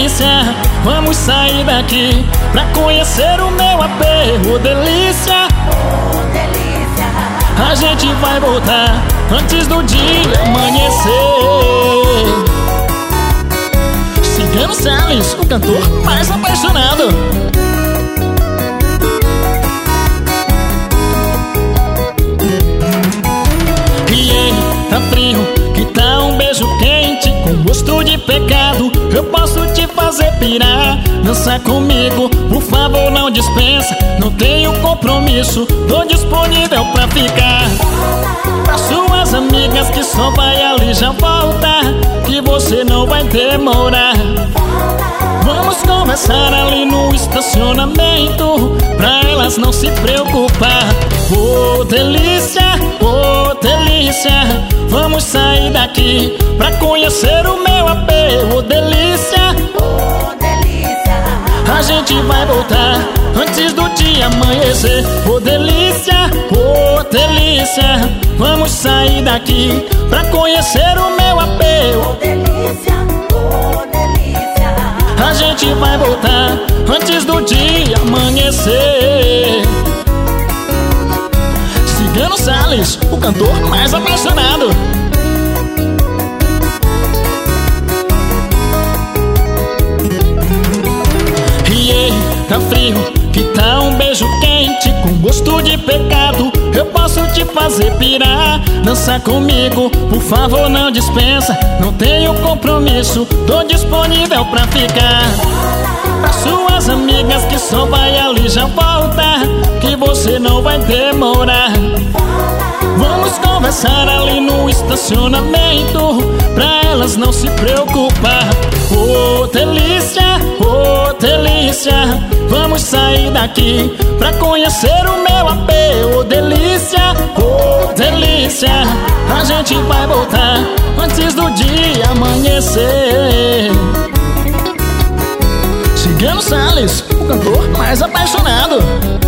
delícia, vamos sair daqui pra conhecer o meu AP. Ô delícia, a gente vai voltar antes do dia amanhecer. Cigano Salles, o cantor mais apaixonado. E aí, tá frio? Que tal um beijo quente com gosto de pecado? Eu posso te fazer pirar. Dança comigo, por favor, não dispensa. Não tenho compromisso, tô disponível pra ficar. Pra suas amigas que só vai ali já volta, que você não vai demorar. Vamos conversar ali no estacionamento, pra elas não se preocupar. Ô delícia, vamos sair daqui pra conhecer o meu AP. Ô delícia, a gente vai voltar antes do dia amanhecer. Ô delícia, vamos sair daqui pra conhecer o meu AP. Ô delícia, a gente vai voltar antes do dia amanhecer. Cigano Salles, o cantor mais apaixonado. E aí, tá frio? Que tal um beijo quente com gosto de pecado? Eu posso te fazer pirar. Dança comigo, por favor, não dispensa. Não tenho compromisso, tô disponível pra ficar. Pra suas amigas que só vai ali já volta, que você não vai demorar. Vamos conversar ali no estacionamento, pra elas não se preocupar. Ô delícia, vamos sair daqui pra conhecer o meu AP. Ô delícia, a gente vai voltar antes do dia amanhecer. Cigano Salles, o cantor mais apaixonado.